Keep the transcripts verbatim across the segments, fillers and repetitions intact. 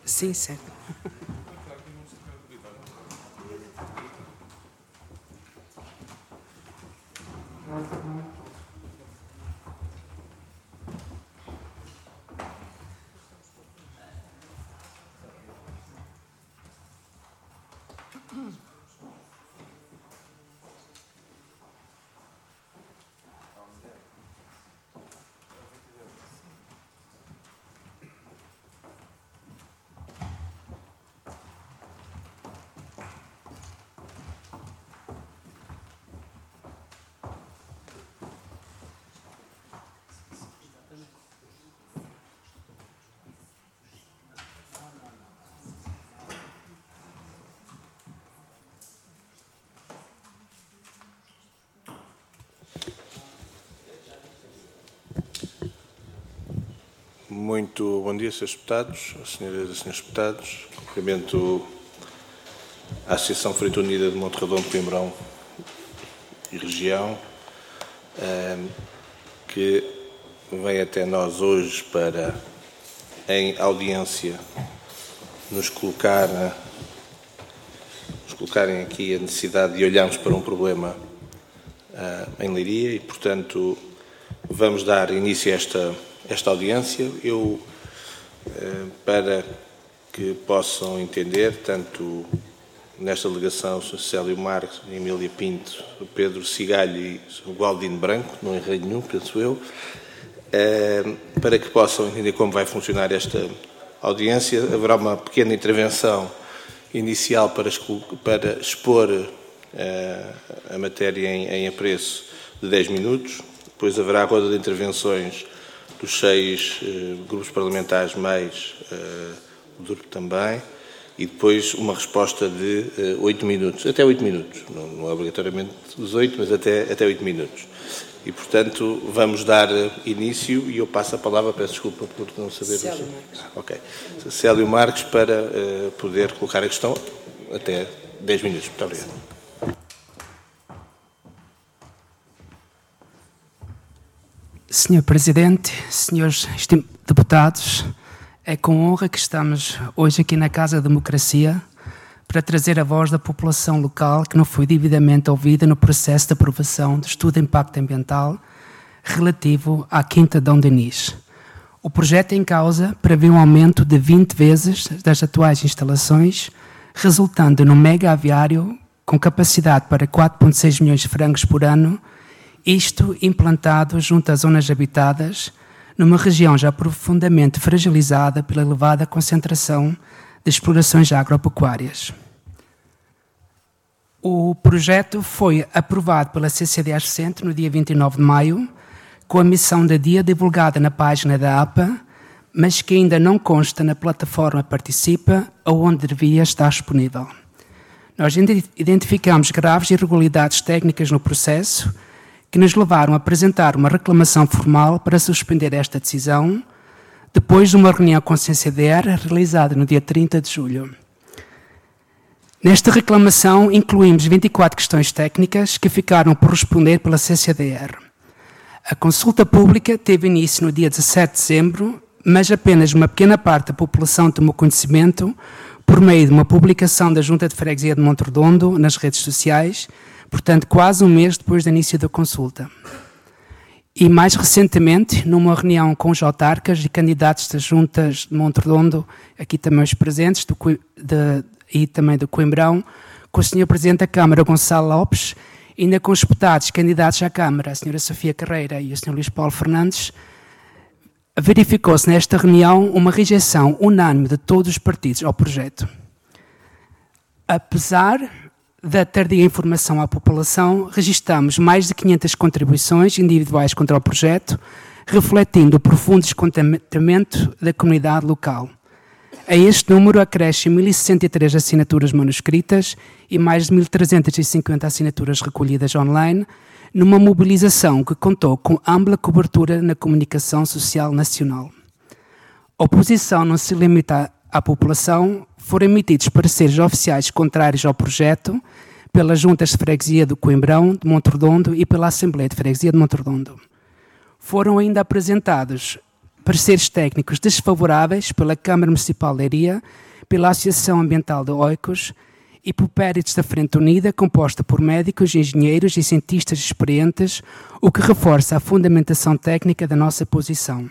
Sim, certo. Muito bom dia, senhores deputados, senhoras e senhores deputados. Cumprimento a Associação Frente Unida de Monte Redondo, Coimbrão e região, que vem até nós hoje para, em audiência, nos colocar, nos colocarem aqui a necessidade de olharmos para um problema em Leiria e, portanto, vamos dar início a esta esta audiência. Eu, para que possam entender, tanto nesta delegação, o senhor Célio Marques, Emília Pinto, o Pedro Cigalho e o Gualdino Branco, não errei nenhum, penso eu, para que possam entender como vai funcionar esta audiência, haverá uma pequena intervenção inicial para, para expor a matéria em, em apreço de dez minutos, depois haverá a roda de intervenções dos seis uh, grupos parlamentares, mais uh, o D U R P também, e depois uma resposta de oito uh, minutos, até oito minutos, não, não é obrigatoriamente os oito, mas até, até oito minutos. E, portanto, vamos dar uh, início, e eu passo a palavra, peço desculpa por não saber... Célio Marques. Ah, ok. Célio Marques, para uh, poder colocar a questão até dez minutos. Muito obrigado. Senhor Presidente, senhores deputados, é com honra que estamos hoje aqui na Casa da Democracia para trazer a voz da população local que não foi devidamente ouvida no processo de aprovação do estudo de impacto ambiental relativo à Quinta Dom Denis. O projeto em causa prevê um aumento de vinte vezes das atuais instalações, resultando num mega aviário com capacidade para quatro vírgula seis milhões de frangos por ano, isto implantado junto às zonas habitadas, numa região já profundamente fragilizada pela elevada concentração de explorações agropecuárias. O projeto foi aprovado pela C C D R Centro no dia vinte e nove de maio, com a missão da dia divulgada na página da A P A, mas que ainda não consta na plataforma Participa, onde devia estar disponível. Nós identificamos graves irregularidades técnicas no processo, que nos levaram a apresentar uma reclamação formal para suspender esta decisão, depois de uma reunião com a C C D R realizada no dia trinta de julho. Nesta reclamação incluímos vinte e quatro questões técnicas que ficaram por responder pela C C D R. A consulta pública teve início no dia dezassete de dezembro, mas apenas uma pequena parte da população tomou conhecimento por meio de uma publicação da Junta de Freguesia de Monte Redondo nas redes sociais, portanto, quase um mês depois do início da consulta. E, mais recentemente, numa reunião com os autarcas e candidatos das juntas de Monte Redondo, aqui também os presentes, do, de, e também do Coimbrão, com o senhor Presidente da Câmara, Gonçalo Lopes, e ainda com os deputados candidatos à Câmara, a senhora Sofia Carreira e o senhor Luís Paulo Fernandes, verificou-se nesta reunião uma rejeição unânime de todos os partidos ao projeto. Apesar da tardia informação à população, registramos mais de quinhentas contribuições individuais contra o projeto, refletindo o profundo descontentamento da comunidade local. A este número acrescem mil e sessenta e três assinaturas manuscritas e mais de mil trezentas e cinquenta assinaturas recolhidas online, numa mobilização que contou com ampla cobertura na comunicação social nacional. A oposição não se limita à população, foram emitidos pareceres oficiais contrários ao projeto pelas juntas de freguesia do Coimbrão, de Monte Redondo e pela Assembleia de Freguesia de Monte Redondo. Foram ainda apresentados pareceres técnicos desfavoráveis pela Câmara Municipal de Leiria, pela Associação Ambiental de Oicos e por péritos da Frente Unida, composta por médicos, engenheiros e cientistas experientes, o que reforça a fundamentação técnica da nossa posição.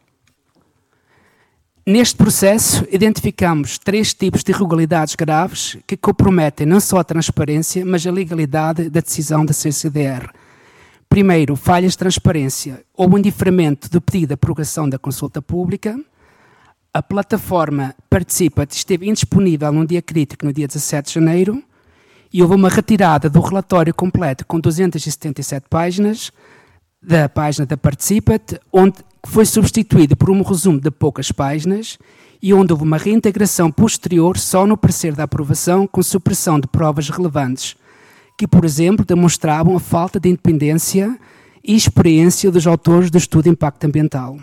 Neste processo, identificamos três tipos de irregularidades graves que comprometem não só a transparência, mas a legalidade da decisão da C C D R. Primeiro, falhas de transparência ou o indeferimento do pedido de prorrogação da consulta pública. A plataforma Participa esteve indisponível num dia crítico, no dia dezassete de janeiro, e houve uma retirada do relatório completo com duzentas e setenta e sete páginas, da página da Participa, onde foi substituído por um resumo de poucas páginas e onde houve uma reintegração posterior só no parecer da aprovação com supressão de provas relevantes, que, por exemplo, demonstravam a falta de independência e experiência dos autores do estudo de impacto ambiental.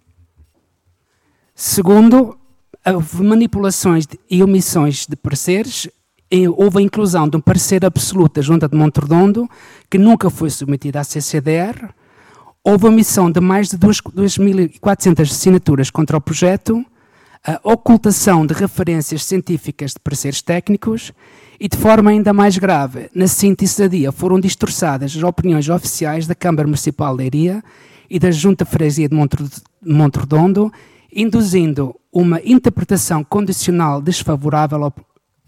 Segundo, houve manipulações e omissões de pareceres. Houve a inclusão de um parecer absoluto da Junta de Monte-Redondo, que nunca foi submetido à C C D R. Houve a omissão de mais de duas mil e quatrocentas assinaturas contra o projeto, a ocultação de referências científicas de pareceres técnicos e, de forma ainda mais grave, na síntese da dia foram distorçadas as opiniões oficiais da Câmara Municipal de Leiria e da Junta de Freguesia de Monte-Redondo, induzindo uma interpretação condicional desfavorável ao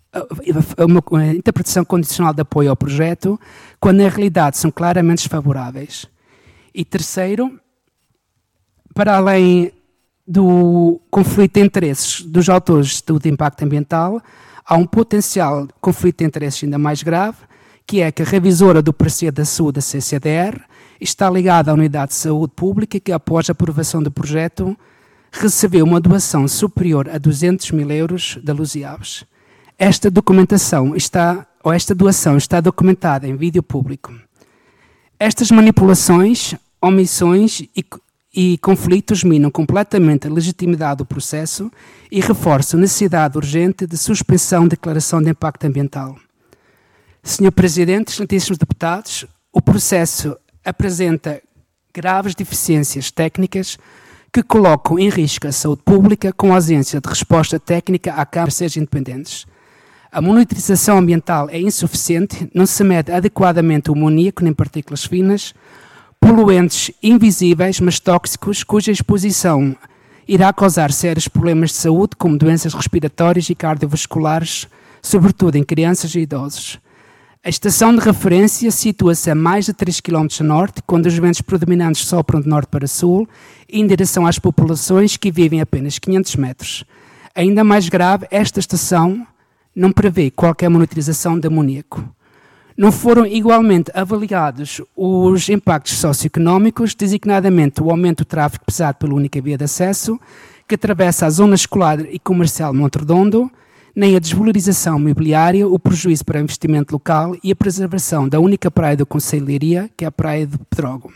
uma interpretação condicional de apoio ao projeto, quando na realidade são claramente desfavoráveis. E terceiro, para além do conflito de interesses dos autores do estudo de impacto ambiental, há um potencial conflito de interesses ainda mais grave, que é que a revisora do parecer da saúde da C C D R está ligada à Unidade de Saúde Pública, que após a aprovação do projeto recebeu uma doação superior a duzentos mil euros da Luziaves. Esta documentação está, ou esta doação está documentada em vídeo público. Estas manipulações, omissões e, e conflitos minam completamente a legitimidade do processo e reforçam a necessidade urgente de suspensão de declaração de impacto ambiental. senhor Presidente, excelentíssimos deputados, o processo apresenta graves deficiências técnicas que colocam em risco a saúde pública com a ausência de resposta técnica à Câmara de Pareceres Independentes. A monitorização ambiental é insuficiente, não se mede adequadamente o amoníaco nem partículas finas, poluentes invisíveis, mas tóxicos, cuja exposição irá causar sérios problemas de saúde, como doenças respiratórias e cardiovasculares, sobretudo em crianças e idosos. A estação de referência situa-se a mais de três quilómetros a norte, quando os ventos predominantes sopram de norte para sul, em direção às populações que vivem a apenas quinhentos metros. Ainda mais grave, esta estação não prevê qualquer monitorização de amoníaco. Não foram igualmente avaliados os impactos socioeconómicos, designadamente o aumento do tráfego pesado pela única via de acesso, que atravessa a zona escolar e comercial de Monte-Redondo, nem a desvalorização imobiliária, o prejuízo para o investimento local e a preservação da única praia do concelho de Leiria, que é a Praia de Pedrógão.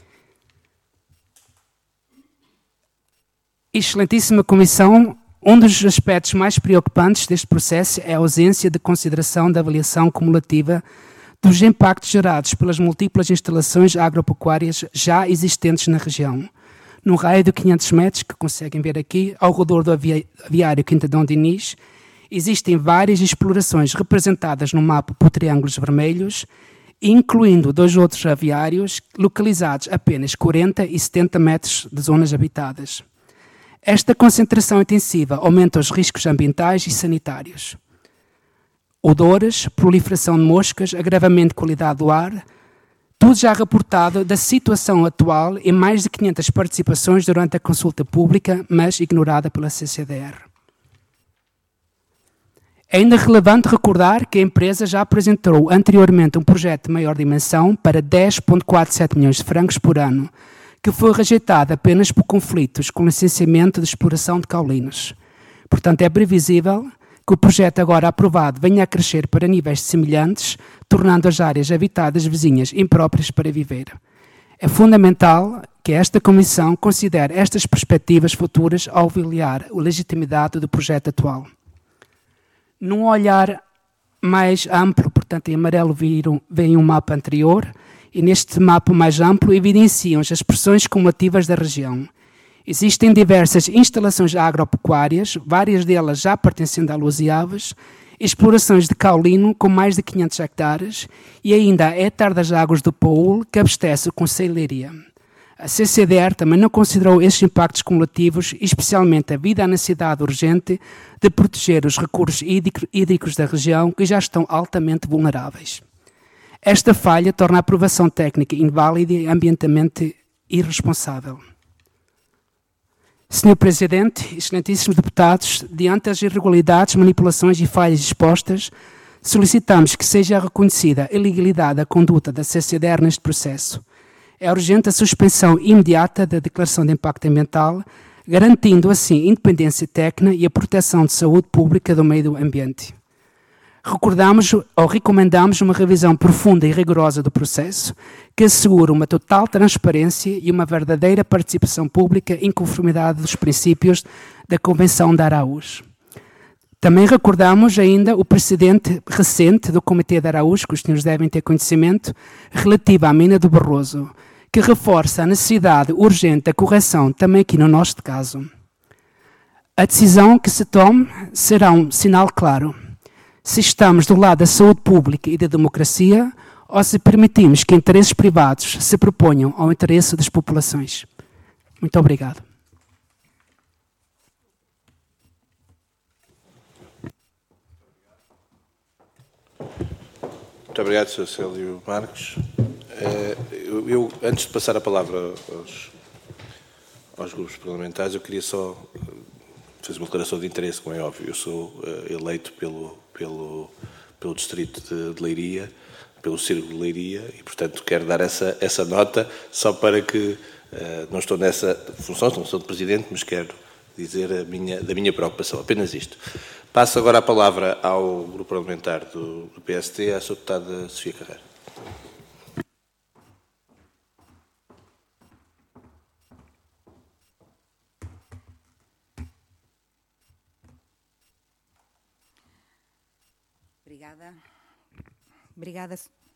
Excelentíssima Comissão, um dos aspectos mais preocupantes deste processo é a ausência de consideração da avaliação cumulativa dos impactos gerados pelas múltiplas instalações agropecuárias já existentes na região. No raio de quinhentos metros, que conseguem ver aqui, ao redor do aviário Quintadão Diniz, existem várias explorações representadas no mapa por triângulos vermelhos, incluindo dois outros aviários localizados a apenas quarenta e setenta metros de zonas habitadas. Esta concentração intensiva aumenta os riscos ambientais e sanitários. Odores, proliferação de moscas, agravamento de qualidade do ar, tudo já reportado da situação atual em mais de quinhentas participações durante a consulta pública, mas ignorada pela C C D R. É ainda relevante recordar que a empresa já apresentou anteriormente um projeto de maior dimensão para dez vírgula quarenta e sete milhões de francos por ano, que foi rejeitado apenas por conflitos com licenciamento de exploração de caulinos. Portanto, é previsível que o projeto agora aprovado venha a crescer para níveis semelhantes, tornando as áreas habitadas vizinhas impróprias para viver. É fundamental que esta Comissão considere estas perspectivas futuras ao avaliar a legitimidade do projeto atual. Num olhar mais amplo, portanto, em amarelo vem um mapa anterior, e neste mapa mais amplo evidenciam as expressões cumulativas da região. Existem diversas instalações agropecuárias, várias delas já pertencendo a Luziaves, explorações de caolino com mais de quinhentos hectares e ainda a hectare das águas do Paúl, que abastece o Concelho de Leiria. A C C D R também não considerou estes impactos cumulativos, especialmente devido à necessidade urgente de proteger os recursos hídricos da região, que já estão altamente vulneráveis. Esta falha torna a aprovação técnica inválida e ambientalmente irresponsável. senhor Presidente, excelentíssimos deputados, diante das irregularidades, manipulações e falhas expostas, solicitamos que seja reconhecida a ilegalidade da conduta da C C D R neste processo. É urgente a suspensão imediata da declaração de impacto ambiental, garantindo assim a independência técnica e a proteção de saúde pública do meio ambiente. Recordamos ou recomendamos uma revisão profunda e rigorosa do processo, que assegure uma total transparência e uma verdadeira participação pública em conformidade dos princípios da Convenção de Araújo. Também recordamos ainda o precedente recente do Comitê de Araújo, que os senhores devem ter conhecimento, relativo à mina do Barroso, que reforça a necessidade urgente da correção, também aqui no nosso caso. A decisão que se tome será um sinal claro se estamos do lado da saúde pública e da democracia ou se permitimos que interesses privados se proponham ao interesse das populações. Muito obrigado. Muito obrigado, senhor Célio Marques. Eu, eu, antes de passar a palavra aos, aos grupos parlamentares, eu queria só fazer uma declaração de interesse, como é óbvio. Eu sou eleito pelo, pelo, pelo distrito de, de Leiria, pelo Círculo de Leiria, e, portanto, quero dar essa, essa nota, só para que, uh, não estou nessa função, não sou de presidente, mas quero dizer a minha, da minha preocupação, apenas isto. Passo agora a palavra ao grupo parlamentar do, do P S D, à sua deputada Sofia Carreira. Obrigada. Obrigada.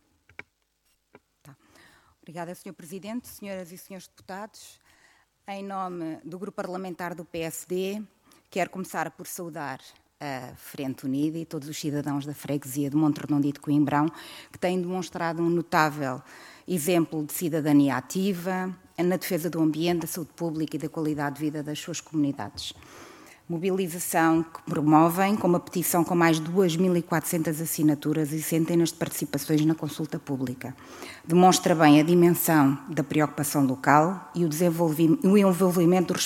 Tá. Obrigada, senhor Presidente, senhoras e senhores deputados. Em nome do Grupo Parlamentar do P S D, quero começar por saudar a Frente Unida e todos os cidadãos da freguesia de Monte-Redondo e de Coimbrão, que têm demonstrado um notável exemplo de cidadania ativa na defesa do ambiente, da saúde pública e da qualidade de vida das suas comunidades. Mobilização que promovem com uma petição com mais de duas mil e quatrocentas assinaturas e centenas de participações na consulta pública. Demonstra bem a dimensão da preocupação local e o desenvolvimento, o envolvimento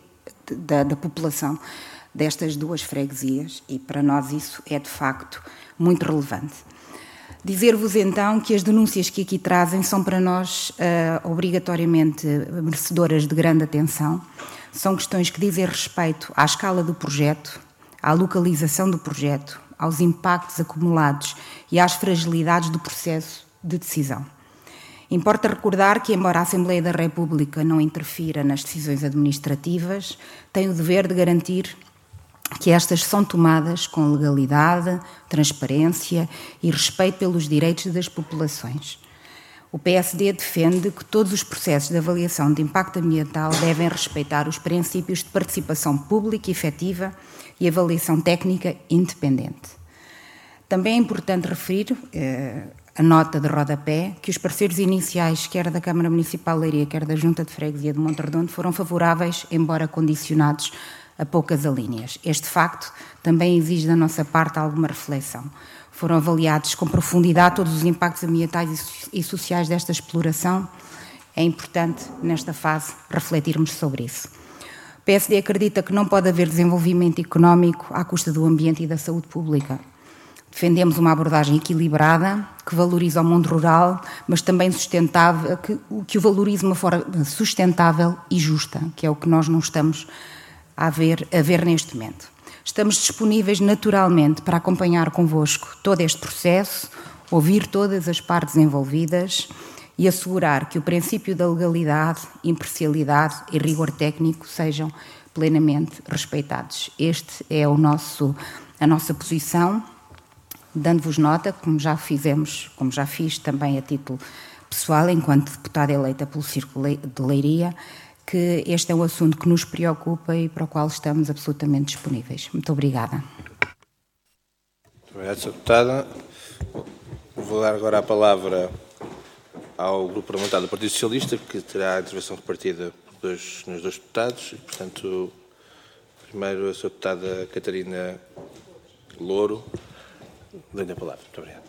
da, da população destas duas freguesias, e para nós isso é de facto muito relevante. Dizer-vos então que as denúncias que aqui trazem são para nós uh, obrigatoriamente merecedoras de grande atenção. São questões que dizem respeito à escala do projeto, à localização do projeto, aos impactos acumulados e às fragilidades do processo de decisão. Importa recordar que, embora a Assembleia da República não interfira nas decisões administrativas, tem o dever de garantir que estas são tomadas com legalidade, transparência e respeito pelos direitos das populações. O P S D defende que todos os processos de avaliação de impacto ambiental devem respeitar os princípios de participação pública e efetiva e avaliação técnica independente. Também é importante referir eh, a nota de rodapé que os parceiros iniciais, quer da Câmara Municipal de Leiria, quer da Junta de Freguesia de Monte-Redondo, foram favoráveis, embora condicionados a poucas alíneas. Este facto também exige da nossa parte alguma reflexão. Foram avaliados com profundidade todos os impactos ambientais e sociais desta exploração. É importante, nesta fase, refletirmos sobre isso. O P S D acredita que não pode haver desenvolvimento económico à custa do ambiente e da saúde pública. Defendemos uma abordagem equilibrada, que valoriza o mundo rural, mas também sustentável, que, que o valorize de uma forma sustentável e justa, que é o que nós não estamos a ver, a ver neste momento. Estamos disponíveis naturalmente para acompanhar convosco todo este processo, ouvir todas as partes envolvidas e assegurar que o princípio da legalidade, imparcialidade e rigor técnico sejam plenamente respeitados. Este é o nosso, a nossa posição, dando-vos nota, como já fizemos, como já fiz também a título pessoal, enquanto deputada eleita pelo Círculo de Leiria, que este é um assunto que nos preocupa e para o qual estamos absolutamente disponíveis. Muito obrigada. Muito obrigado, senhora Deputada. Vou dar agora a palavra ao Grupo Parlamentar do Partido Socialista, que terá a intervenção repartida por dois, nos dois deputados. E, portanto, primeiro a senhora Deputada Catarina Louro. Dou-lhe a palavra. Muito obrigado.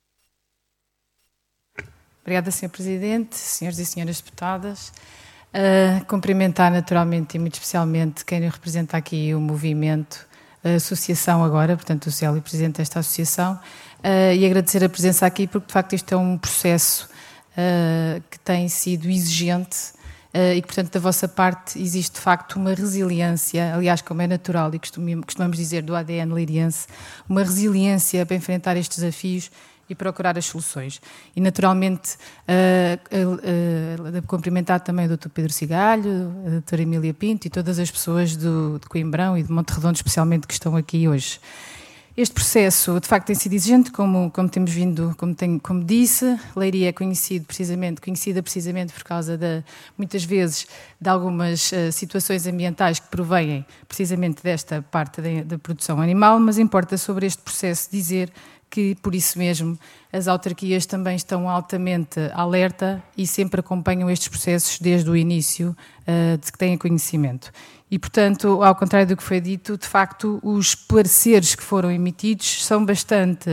Obrigada, senhor Presidente, senhores e senhoras deputadas. Uh, cumprimentar naturalmente e muito especialmente quem representa aqui o movimento, a associação agora, portanto o Célio, Presidente desta associação, uh, e agradecer a presença aqui porque de facto este é um processo uh, que tem sido exigente uh, e que portanto da vossa parte existe de facto uma resiliência, aliás como é natural e costumamos dizer do A D N liriense, uma resiliência para enfrentar estes desafios e procurar as soluções. E, naturalmente, uh, uh, uh, cumprimentar também o doutor Pedro Cigalho, a doutora Emília Pinto e todas as pessoas do, de Coimbrão e de Monte Redondo, especialmente, que estão aqui hoje. Este processo, de facto, tem sido exigente, como, como temos vindo, como, tenho, como disse. Leiria é conhecido precisamente, conhecida precisamente por causa, de, muitas vezes, de algumas uh, situações ambientais que provêm precisamente desta parte da, da produção animal, mas importa sobre este processo dizer que, por isso mesmo, as autarquias também estão altamente alerta e sempre acompanham estes processos desde o início, uh, de que têm conhecimento. E, portanto, ao contrário do que foi dito, de facto, os pareceres que foram emitidos são bastante,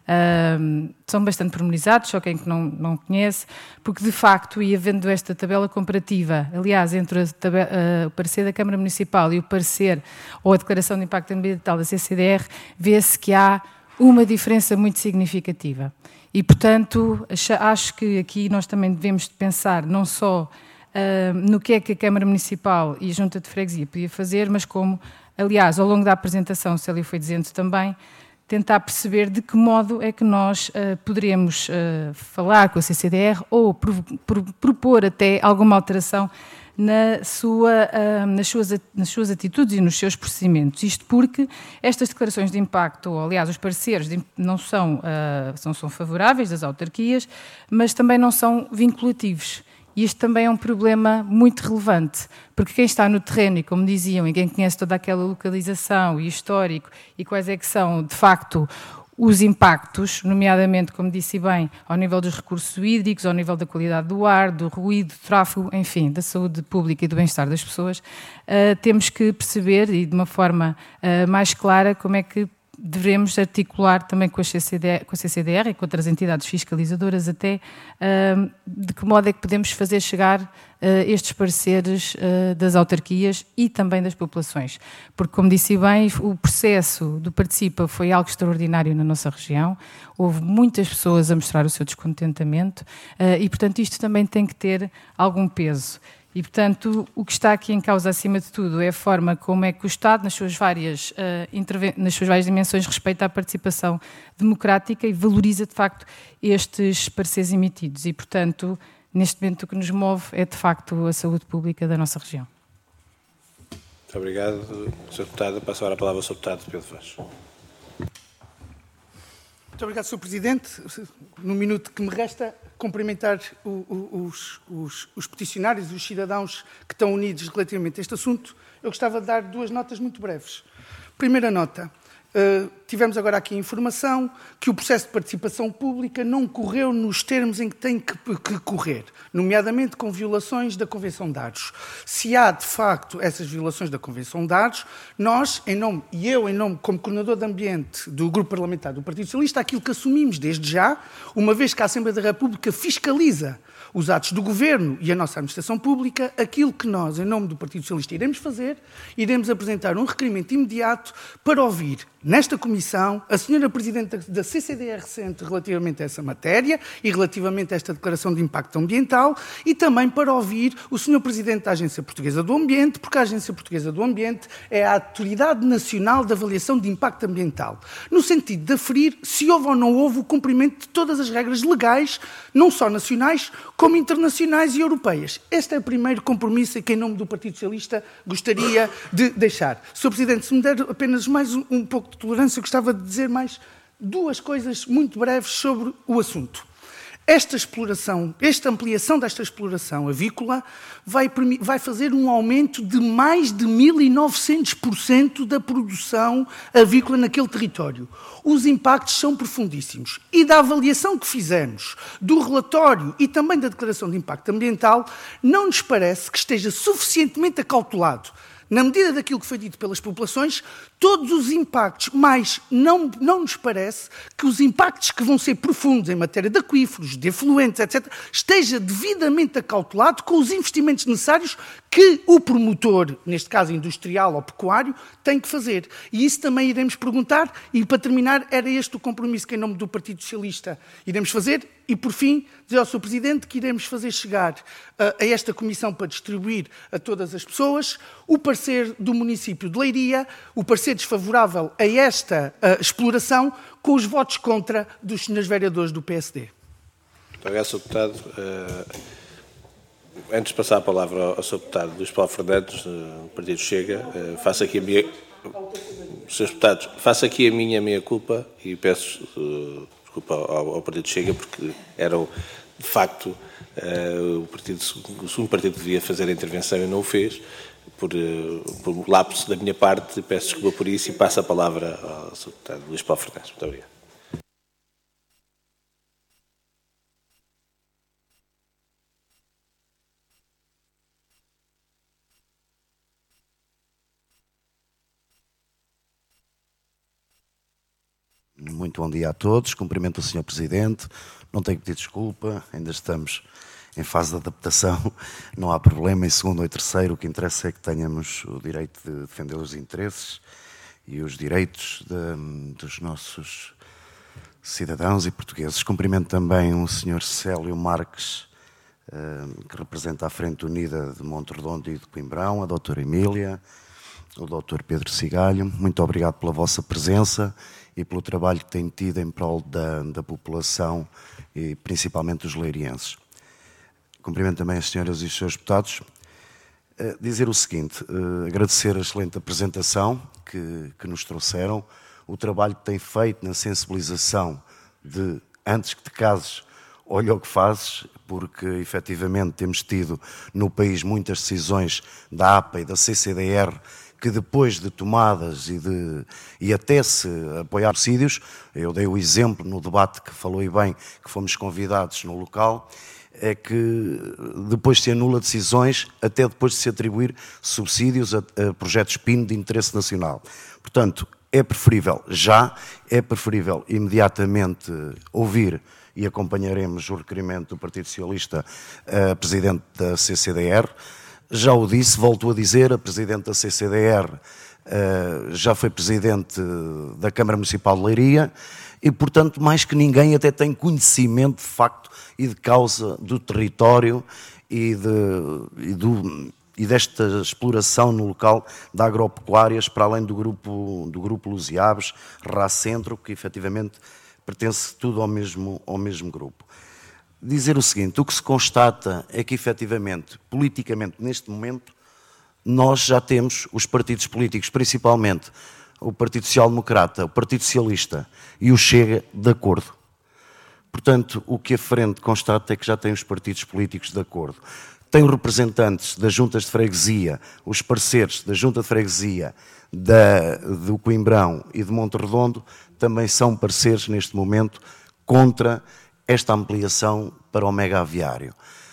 uh, são bastante pormenorizados, só quem que não, não conhece, porque, de facto, e havendo esta tabela comparativa, aliás, entre a tabela, uh, o parecer da Câmara Municipal e o parecer ou a Declaração de Impacto Ambiental da C C D R, vê-se que há uma diferença muito significativa. E, portanto, acho que aqui nós também devemos pensar não só uh, no que é que a Câmara Municipal e a Junta de Freguesia podia fazer, mas como, aliás, ao longo da apresentação, o Célio foi dizendo também, tentar perceber de que modo é que nós uh, poderemos uh, falar com a C C D R ou pro, pro, propor até alguma alteração na sua, uh, nas, suas, nas suas atitudes e nos seus procedimentos. Isto porque estas declarações de impacto, ou, aliás, os pareceres de, não são, uh, são, são favoráveis das autarquias, mas também não são vinculativos. E isto também é um problema muito relevante, porque quem está no terreno, e como diziam, e quem conhece toda aquela localização e histórico, e quais é que são, de facto, os impactos, nomeadamente, como disse bem, ao nível dos recursos hídricos, ao nível da qualidade do ar, do ruído, do tráfego, enfim, da saúde pública e do bem-estar das pessoas, uh, temos que perceber, e de uma forma uh, mais clara, como é que devemos articular também com a C C D R, com a C C D R e com outras entidades fiscalizadoras até, uh, de que modo é que podemos fazer chegar uh, estes pareceres uh, das autarquias e também das populações. Porque, como disse bem, o processo do Participa foi algo extraordinário na nossa região, houve muitas pessoas a mostrar o seu descontentamento uh, e, portanto, isto também tem que ter algum peso. E, portanto, o que está aqui em causa, acima de tudo, é a forma como é que o Estado, nas suas várias, uh, nas suas várias dimensões, respeita a participação democrática e valoriza, de facto, estes pareceres emitidos. E, portanto, neste momento, o que nos move é, de facto, a saúde pública da nossa região. Muito obrigado, senhora Deputada. Passo agora a palavra ao senhor Deputado Pedro Vaz. Muito obrigado, senhor Presidente. No minuto que me resta, cumprimentar o, o, os, os, os peticionários e os cidadãos que estão unidos relativamente a este assunto. Eu gostava de dar duas notas muito breves. Primeira nota. Uh, tivemos agora aqui a informação que o processo de participação pública não correu nos termos em que tem que, que correr, nomeadamente com violações da Convenção de Aros. Se há, de facto, essas violações da Convenção de Aros, nós, em nome, e eu, em nome, como coordenador de Ambiente do Grupo Parlamentar do Partido Socialista, aquilo que assumimos desde já, uma vez que a Assembleia da República fiscaliza os atos do Governo e a nossa administração pública, aquilo que nós, em nome do Partido Socialista, iremos fazer, iremos apresentar um requerimento imediato para ouvir, nesta Comissão, a senhora Presidente da C C D R Centro relativamente a essa matéria e relativamente a esta Declaração de Impacto Ambiental e também para ouvir o senhor Presidente da Agência Portuguesa do Ambiente, porque a Agência Portuguesa do Ambiente é a Autoridade Nacional de Avaliação de Impacto Ambiental, no sentido de aferir se houve ou não houve o cumprimento de todas as regras legais, não só nacionais, como internacionais e europeias. Este é o primeiro compromisso que, em nome do Partido Socialista, gostaria de deixar. senhor Presidente, se me der apenas mais um, um pouco de tolerância, eu gostava de dizer mais duas coisas muito breves sobre o assunto. esta exploração, esta ampliação desta exploração avícola vai, vai fazer um aumento de mais de mil e novecentos por cento da produção avícola naquele território. Os impactos são profundíssimos. E da avaliação que fizemos, do relatório e também da declaração de impacto ambiental, não nos parece que esteja suficientemente acautelado, na medida daquilo que foi dito pelas populações, todos os impactos, mas não, não nos parece que os impactos que vão ser profundos em matéria de aquíferos, de efluentes, etcétera, esteja devidamente acautelado com os investimentos necessários que o promotor, neste caso industrial ou pecuário, tem que fazer. E isso também iremos perguntar, e para terminar, era este o compromisso que em nome do Partido Socialista iremos fazer, e por fim, dizer ao senhor Presidente que iremos fazer chegar uh, a esta Comissão para distribuir a todas as pessoas o parecer do município de Leiria, o parecer desfavorável a esta uh, exploração, com os votos contra dos senhores vereadores do P S D. Muito obrigado, senhor Deputado. Uh, antes de passar a palavra ao, ao senhor Deputado Luís Paulo Fernandes, uh, do Partido Chega, uh, faço aqui a minha... senhores Deputados, faço aqui a minha meia-culpa e peço... Uh, desculpa ao, ao Partido Chega, porque era, de facto, uh, o, partido, o segundo partido que devia fazer a intervenção e não o fez, por, uh, por lapso da minha parte, peço desculpa por isso e passo a palavra ao senhor Deputado Luís Paulo Fernandes. Muito obrigado. Muito bom dia a todos, cumprimento o senhor Presidente, não tenho que pedir desculpa, ainda estamos em fase de adaptação, não há problema, em segundo ou em terceiro, o que interessa é que tenhamos o direito de defender os interesses e os direitos de, dos nossos cidadãos e portugueses. Cumprimento também o senhor Célio Marques, que representa a Frente Unida de Monte-Redondo e de Coimbrão, a doutora Emília, o doutor Pedro Cigalho, muito obrigado pela vossa presença e pelo trabalho que têm tido em prol da, da população e principalmente dos leirienses. Cumprimento também as senhoras e os senhores deputados. Uh, dizer o seguinte, uh, agradecer a excelente apresentação que, que nos trouxeram, o trabalho que têm feito na sensibilização de, antes que te cases, olha o que fazes, porque efetivamente temos tido no país muitas decisões da A P A e da C C D R que depois de tomadas e, de, e até se apoiar subsídios, eu dei o exemplo no debate que falou e bem, que fomos convidados no local, é que depois se anula decisões, até depois de se atribuir subsídios a, a projetos P I N de interesse nacional. Portanto, é preferível já, é preferível imediatamente ouvir e acompanharemos o requerimento do Partido Socialista a Presidente da C C D R. Já o disse, volto a dizer, a Presidente da C C D R uh, já foi Presidente da Câmara Municipal de Leiria e, portanto, mais que ninguém até tem conhecimento de facto e de causa do território e, de, e, do, e desta exploração no local de agropecuárias, para além do grupo, do grupo Lusiabes, Racentro, que efetivamente pertence tudo ao mesmo, ao mesmo grupo. Dizer o seguinte, o que se constata é que, efetivamente, politicamente, neste momento, nós já temos os partidos políticos, principalmente o Partido Social Democrata, o Partido Socialista e o Chega, de acordo. Portanto, o que a Frente constata é que já tem os partidos políticos de acordo. Tem os representantes das juntas de freguesia, os parceiros da junta de freguesia da, do Coimbrão e de Monte-Redondo, também são parceiros, neste momento, contra esta ampliação para o mega aviário.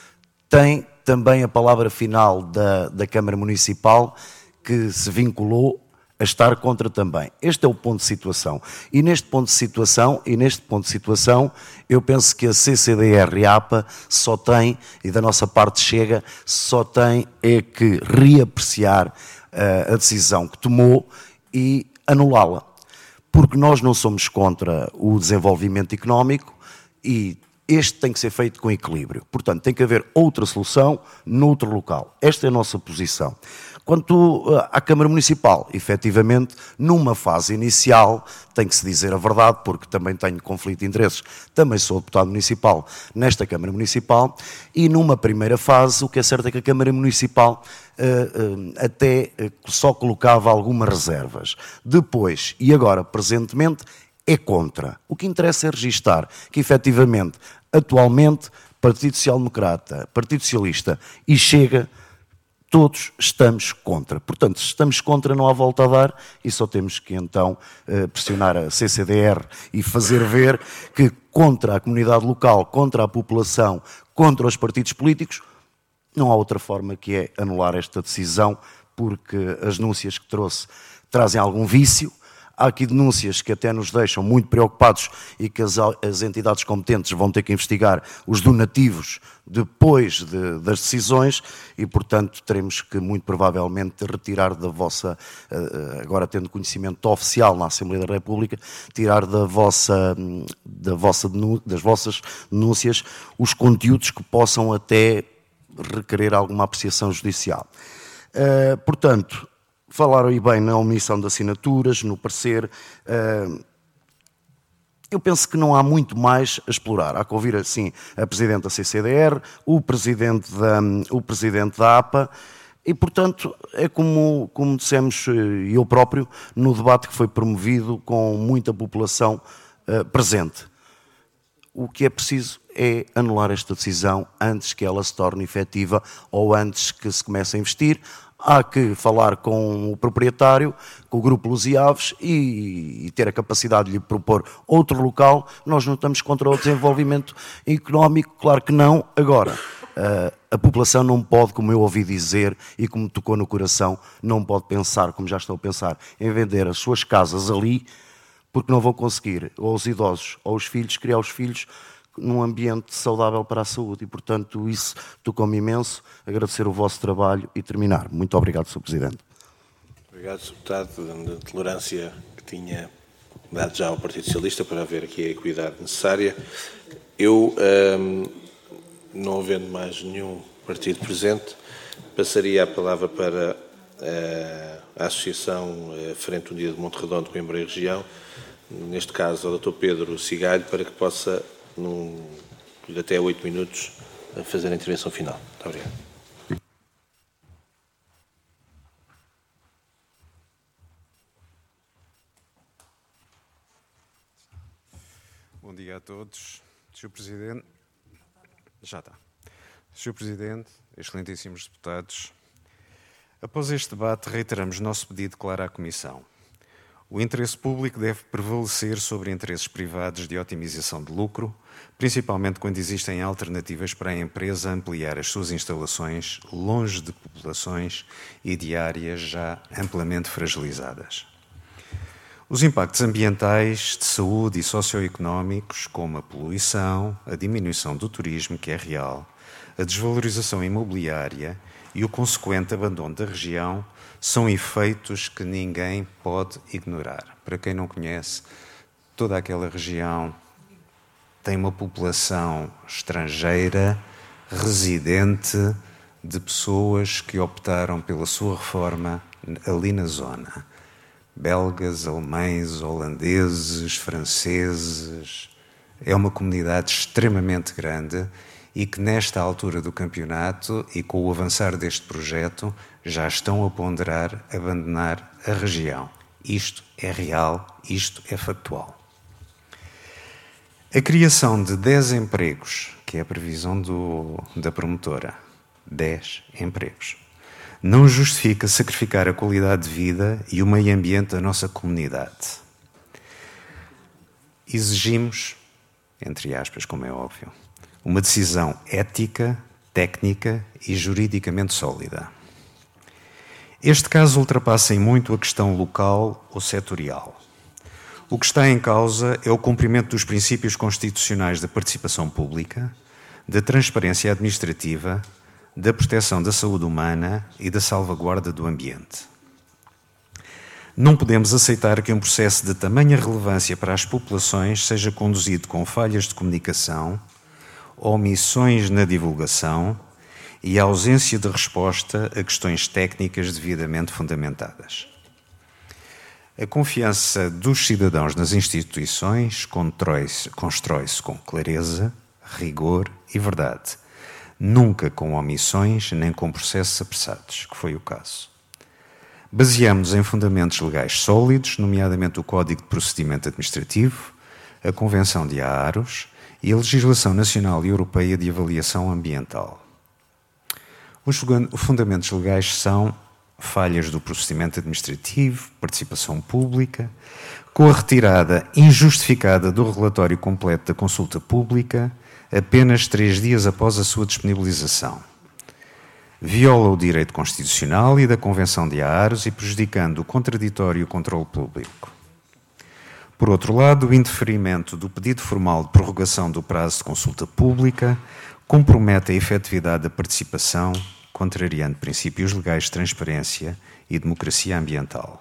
Tem também a palavra final da, da Câmara Municipal, que se vinculou a estar contra também. Este é o ponto de situação. E neste ponto de situação, e neste ponto de situação, eu penso que a C C D R e a A P A só tem, e da nossa parte Chega, só tem é que reapreciar uh, a decisão que tomou e anulá-la. Porque nós não somos contra o desenvolvimento económico, e este tem que ser feito com equilíbrio. Portanto, tem que haver outra solução noutro local. Esta é a nossa posição. Quanto à Câmara Municipal, efetivamente, numa fase inicial, tem que se dizer a verdade, porque também tenho conflito de interesses, também sou deputado municipal nesta Câmara Municipal, e numa primeira fase, o que é certo é que a Câmara Municipal uh, uh, até uh, só colocava algumas reservas. Depois, e agora, presentemente, é contra. O que interessa é registar que, efetivamente, atualmente, Partido Social Democrata, Partido Socialista e Chega, todos estamos contra. Portanto, se estamos contra, não há volta a dar e só temos que, então, pressionar a C C D R e fazer ver que contra a comunidade local, contra a população, contra os partidos políticos, não há outra forma que é anular esta decisão, porque as denúncias que trouxe trazem algum vício. Há aqui denúncias que até nos deixam muito preocupados e que as, as entidades competentes vão ter que investigar os donativos depois de, das decisões e, portanto, teremos que, muito provavelmente, retirar da vossa, agora tendo conhecimento oficial na Assembleia da República, tirar da vossa, da vossa, das vossas denúncias os conteúdos que possam até requerer alguma apreciação judicial. Uh, portanto, falaram aí bem na omissão de assinaturas, no parecer. Uh, eu penso que não há muito mais a explorar. Há que ouvir, assim, a Presidente da C C D R, o Presidente da, o presidente da A P A, e, portanto, é como, como dissemos eu próprio, no debate que foi promovido com muita população uh, presente. O que é preciso é anular esta decisão antes que ela se torne efetiva ou antes que se comece a investir. Há que falar com o proprietário, com o Grupo Luz e Aves e, e ter a capacidade de lhe propor outro local. Nós não estamos contra o desenvolvimento económico, claro que não. Agora, a população não pode, como eu ouvi dizer e como tocou no coração, não pode pensar, como já estão a pensar, em vender as suas casas ali, porque não vão conseguir, ou os idosos ou os filhos, criar os filhos num ambiente saudável para a saúde. E, portanto, isso tocou-me imenso. Agradecer o vosso trabalho e terminar. Muito obrigado, senhor Presidente. Obrigado, senhor Deputado, da tolerância que tinha dado já ao Partido Socialista para haver aqui a equidade necessária. Eu, hum, não havendo mais nenhum partido presente, passaria a palavra para uh, a Associação uh, Frente Unida de Monte Redondo, Coimbra e Região, neste caso ao doutor Pedro Cigalho, para que possa, num, de até oito minutos, fazer a intervenção final. Muito obrigado. Bom dia a todos. senhor Presidente, já está. senhor Presidente, excelentíssimos deputados, após este debate reiteramos nosso pedido claro à Comissão. O interesse público deve prevalecer sobre interesses privados de otimização de lucro, principalmente quando existem alternativas para a empresa ampliar as suas instalações longe de populações e de áreas já amplamente fragilizadas. Os impactos ambientais, de saúde e socioeconómicos, como a poluição, a diminuição do turismo, que é real, a desvalorização imobiliária e o consequente abandono da região, são efeitos que ninguém pode ignorar. Para quem não conhece, toda aquela região tem uma população estrangeira, residente, de pessoas que optaram pela sua reforma ali na zona. Belgas, alemães, holandeses, franceses. É uma comunidade extremamente grande e que nesta altura do campeonato e com o avançar deste projeto já estão a ponderar abandonar a região. Isto é real, isto é factual. A criação de dez empregos, que é a previsão do, da promotora, dez empregos, não justifica sacrificar a qualidade de vida e o meio ambiente da nossa comunidade. Exigimos, entre aspas, como é óbvio, uma decisão ética, técnica e juridicamente sólida. Este caso ultrapassa em muito a questão local ou setorial. O que está em causa é o cumprimento dos princípios constitucionais da participação pública, da transparência administrativa, da proteção da saúde humana e da salvaguarda do ambiente. Não podemos aceitar que um processo de tamanha relevância para as populações seja conduzido com falhas de comunicação, omissões na divulgação e ausência de resposta a questões técnicas devidamente fundamentadas. A confiança dos cidadãos nas instituições constrói-se, constrói-se com clareza, rigor e verdade, nunca com omissões nem com processos apressados, que foi o caso. Baseamos-nos em fundamentos legais sólidos, nomeadamente o Código de Procedimento Administrativo, a Convenção de Aarhus e a legislação nacional e europeia de avaliação ambiental. Os fundamentos legais são falhas do procedimento administrativo, participação pública, com a retirada injustificada do relatório completo da consulta pública apenas três dias após a sua disponibilização. Viola o direito constitucional e da Convenção de Aarhus e prejudicando o contraditório e o controle público. Por outro lado, o indeferimento do pedido formal de prorrogação do prazo de consulta pública compromete a efetividade da participação, contrariando princípios legais de transparência e democracia ambiental.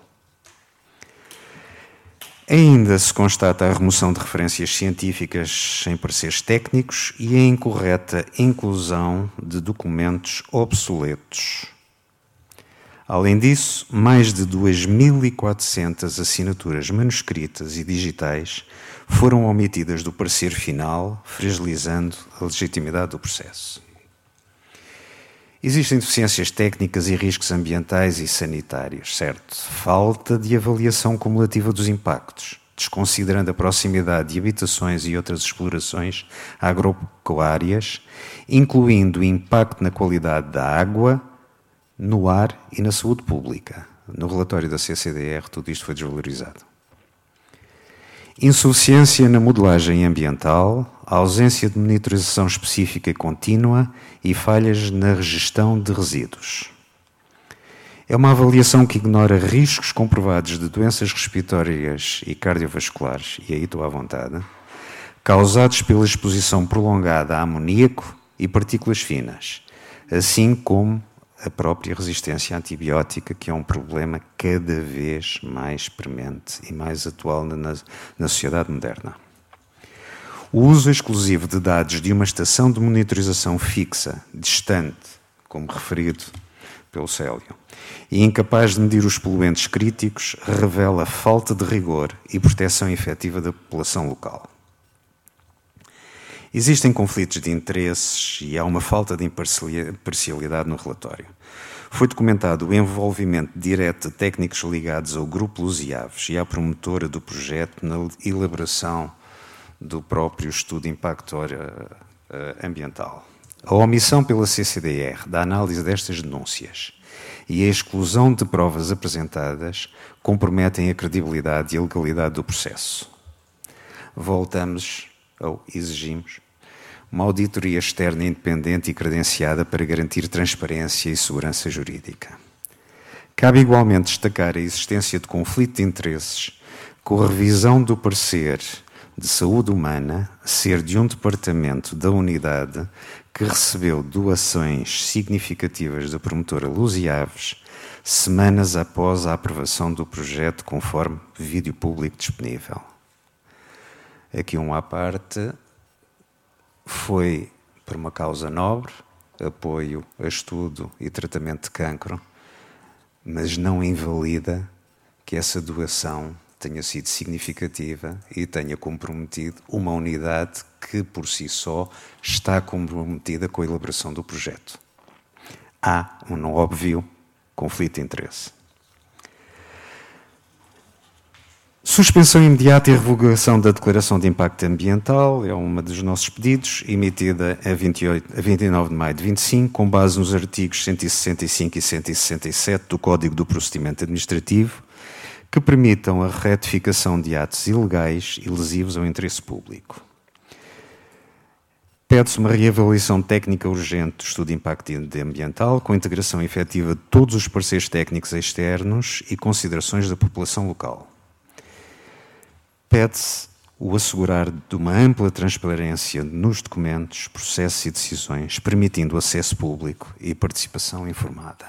Ainda se constata a remoção de referências científicas em pareceres técnicos e a incorreta inclusão de documentos obsoletos. Além disso, mais de duas mil e quatrocentas assinaturas manuscritas e digitais foram omitidas do parecer final, fragilizando a legitimidade do processo. Existem deficiências técnicas e riscos ambientais e sanitários, certo? Falta de avaliação cumulativa dos impactos, desconsiderando a proximidade de habitações e outras explorações agropecuárias, incluindo o impacto na qualidade da água, no ar e na saúde pública. No relatório da C C D R, tudo isto foi desvalorizado. Insuficiência na modelagem ambiental, ausência de monitorização específica e contínua e falhas na gestão de resíduos. É uma avaliação que ignora riscos comprovados de doenças respiratórias e cardiovasculares, e aí estou à vontade, causados pela exposição prolongada a amoníaco e partículas finas, assim como a própria resistência antibiótica, que é um problema cada vez mais premente e mais atual na, na sociedade moderna. O uso exclusivo de dados de uma estação de monitorização fixa, distante, como referido pelo Célio, e incapaz de medir os poluentes críticos, revela falta de rigor e proteção efetiva da população local. Existem conflitos de interesses e há uma falta de imparcialidade no relatório. Foi documentado o envolvimento direto de técnicos ligados ao Grupo Luziaves e à promotora do projeto na elaboração do próprio estudo de impacto ambiental. A omissão pela C C D R da análise destas denúncias e a exclusão de provas apresentadas comprometem a credibilidade e a legalidade do processo. Voltamos, ou exigimos, uma auditoria externa independente e credenciada para garantir transparência e segurança jurídica. Cabe igualmente destacar a existência de conflito de interesses com a revisão do parecer de saúde humana ser de um departamento da unidade que recebeu doações significativas da promotora Luziaves semanas após a aprovação do projeto conforme vídeo público disponível. Aqui um à parte, foi por uma causa nobre, apoio a estudo e tratamento de cancro, mas não invalida que essa doação tenha sido significativa e tenha comprometido uma unidade que, por si só, está comprometida com a elaboração do projeto. Há um não óbvio conflito de interesse. Suspensão imediata e revogação da Declaração de Impacto Ambiental é um dos nossos pedidos, emitida a, vinte e oito, a vinte e nove de maio de vinte e cinco, com base nos artigos cento e sessenta e cinco e cento e sessenta e sete do Código do Procedimento Administrativo, que permitam a retificação de atos ilegais e lesivos ao interesse público. Pede-se uma reavaliação técnica urgente do estudo de impacto ambiental, com integração efetiva de todos os parceiros técnicos externos e considerações da população local. Pede-se o assegurar de uma ampla transparência nos documentos, processos e decisões, permitindo acesso público e participação informada.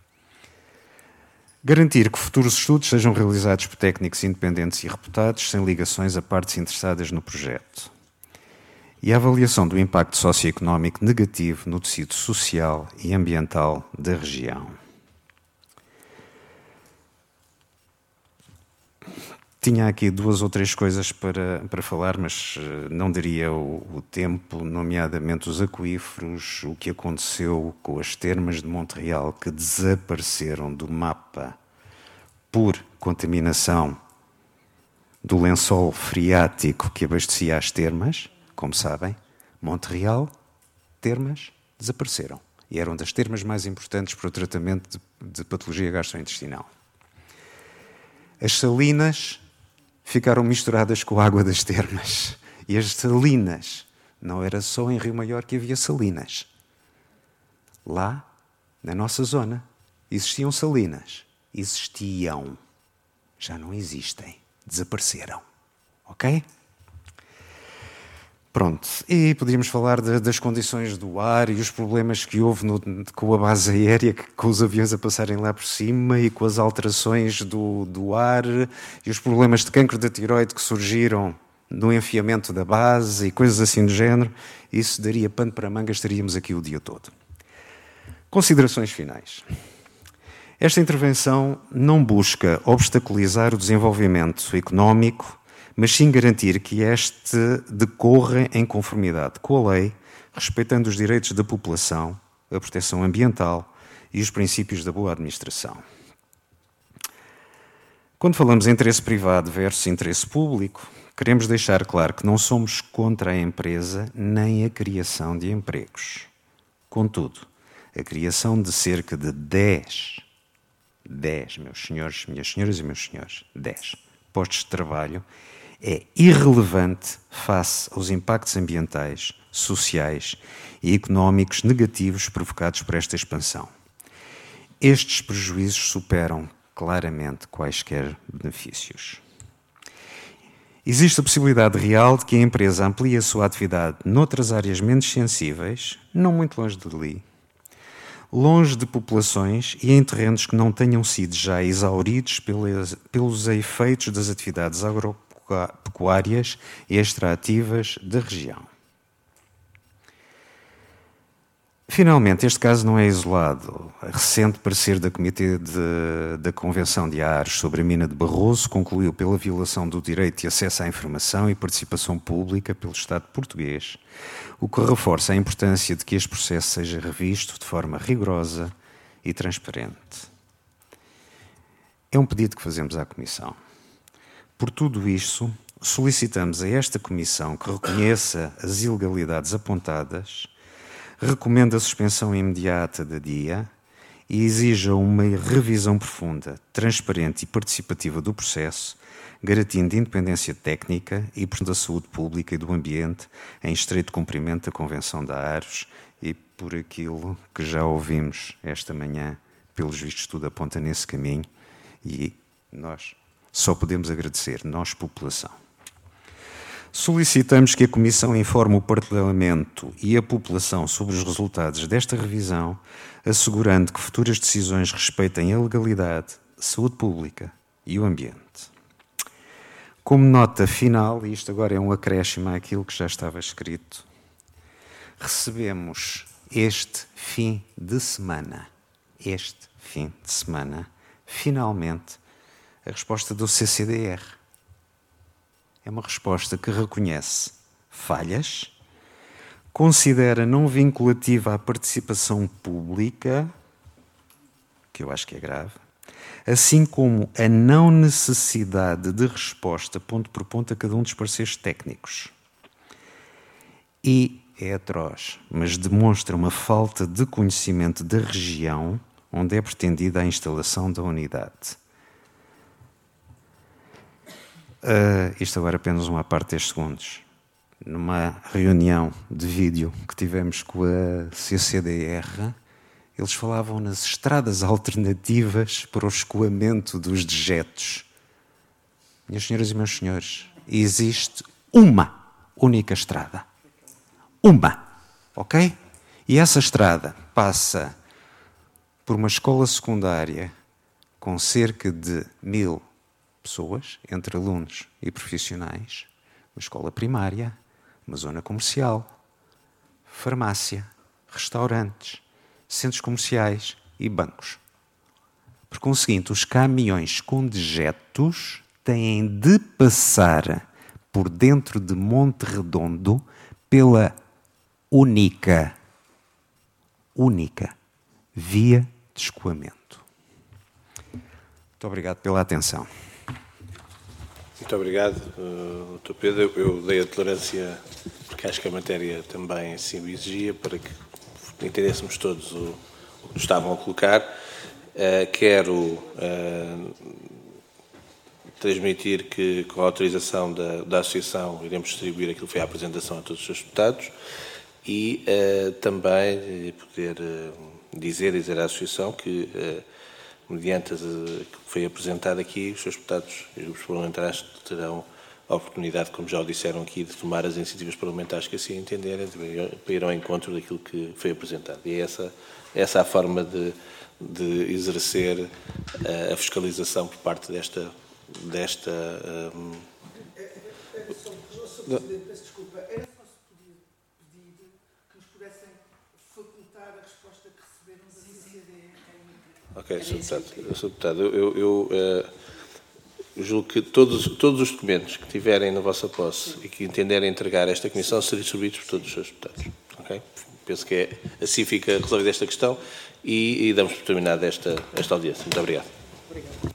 Garantir que futuros estudos sejam realizados por técnicos independentes e reputados, sem ligações a partes interessadas no projeto. E a avaliação do impacto socioeconómico negativo no tecido social e ambiental da região. Tinha aqui duas ou três coisas para, para falar, mas não daria o, o tempo, nomeadamente os aquíferos, o que aconteceu com as termas de Montreal, que desapareceram do mapa por contaminação do lençol freático que abastecia as termas, como sabem, Montreal, Termas, desapareceram. E eram das termas mais importantes para o tratamento de, de patologia gastrointestinal. As salinas ficaram misturadas com a água das termas. E as salinas, não era só em Rio Maior que havia salinas. Lá, na nossa zona, existiam salinas. Existiam. Já não existem. Desapareceram. Ok? Pronto. E podíamos falar de, das condições do ar e os problemas que houve no, com a base aérea, que, com os aviões a passarem lá por cima e com as alterações do, do ar e os problemas de cancro da tiroide que surgiram no enfiamento da base e coisas assim do género. Isso daria pano para mangas, estaríamos aqui o dia todo. Considerações finais. Esta intervenção não busca obstaculizar o desenvolvimento económico, mas sim garantir que este decorra em conformidade com a lei, respeitando os direitos da população, a proteção ambiental e os princípios da boa administração. Quando falamos em interesse privado versus interesse público, queremos deixar claro que não somos contra a empresa nem a criação de empregos. Contudo, a criação de cerca de dez, dez, meus senhores, minhas senhoras e meus senhores, dez postos de trabalho é irrelevante face aos impactos ambientais, sociais e económicos negativos provocados por esta expansão. Estes prejuízos superam claramente quaisquer benefícios. Existe a possibilidade real de que a empresa amplie a sua atividade noutras áreas menos sensíveis, não muito longe de ali, longe de populações e em terrenos que não tenham sido já exauridos pelos, pelos efeitos das atividades agropecuárias e extrativas da região. Finalmente, este caso não é isolado. A recente parecer da Comitê de, da Convenção de Ares sobre a mina de Barroso concluiu pela violação do direito de acesso à informação e participação pública pelo Estado português, o que reforça a importância de que este processo seja revisto de forma rigorosa e transparente. É um pedido que fazemos à Comissão. Por tudo isto, solicitamos a esta Comissão que reconheça as ilegalidades apontadas, recomenda a suspensão imediata da D I A e exija uma revisão profunda, transparente e participativa do processo, garantindo independência técnica e da saúde pública e do ambiente, em estreito cumprimento da Convenção da Ares e por aquilo que já ouvimos esta manhã, pelos vistos tudo aponta nesse caminho e nós só podemos agradecer, nós, população. Solicitamos que a Comissão informe o Parlamento e a população sobre os resultados desta revisão, assegurando que futuras decisões respeitem a legalidade, a saúde pública e o ambiente. Como nota final, e isto agora é um acréscimo àquilo que já estava escrito, recebemos este fim de semana, este fim de semana, finalmente, a resposta do C C D R. É uma resposta que reconhece falhas, considera não vinculativa a participação pública, que eu acho que é grave, assim como a não necessidade de resposta ponto por ponto a cada um dos pareceres técnicos. E é atroz, mas demonstra uma falta de conhecimento da região onde é pretendida a instalação da unidade. Uh, isto agora apenas uma parte de dez segundos. Numa reunião de vídeo que tivemos com a C C D R, eles falavam nas estradas alternativas para o escoamento dos dejetos. Minhas senhoras e meus senhores, existe uma única estrada. Uma, ok? E essa estrada passa por uma escola secundária com cerca de mil pessoas, entre alunos e profissionais, uma escola primária, uma zona comercial, farmácia, restaurantes, centros comerciais e bancos. Por conseguinte, os caminhões com dejetos têm de passar por dentro de Monte Redondo pela única, única via de escoamento. Muito obrigado pela atenção. Muito obrigado, doutor Pedro. Eu dei a tolerância, porque acho que a matéria também assim o exigia, para que entendêssemos todos o, o que nos estavam a colocar. Uh, quero uh, transmitir que, com a autorização da, da Associação, iremos distribuir aquilo que foi a apresentação a todos os seus deputados e uh, também poder uh, dizer, dizer à Associação que, uh, mediante aquilo que foi apresentado aqui, os seus deputados e os grupos parlamentares terão a oportunidade, como já o disseram aqui, de tomar as iniciativas parlamentares que assim entenderem, para ir ao encontro daquilo que foi apresentado. E é essa, essa a forma de, de exercer uh, a fiscalização por parte desta... desta um... Era só, senhor Presidente, peço desculpa, era só se podia pedir que nos pudessem facultar a resposta que receberam da C C D. Ok, senhor Deputado. senhor Deputado, eu, eu, eu uh, julgo que todos, todos os documentos que tiverem na vossa posse e que entenderem entregar a esta Comissão serão distribuídos por todos os seus deputados. Ok? Penso que é, assim fica resolvida esta questão e, e damos por terminada esta, esta audiência. Muito obrigado. Obrigado.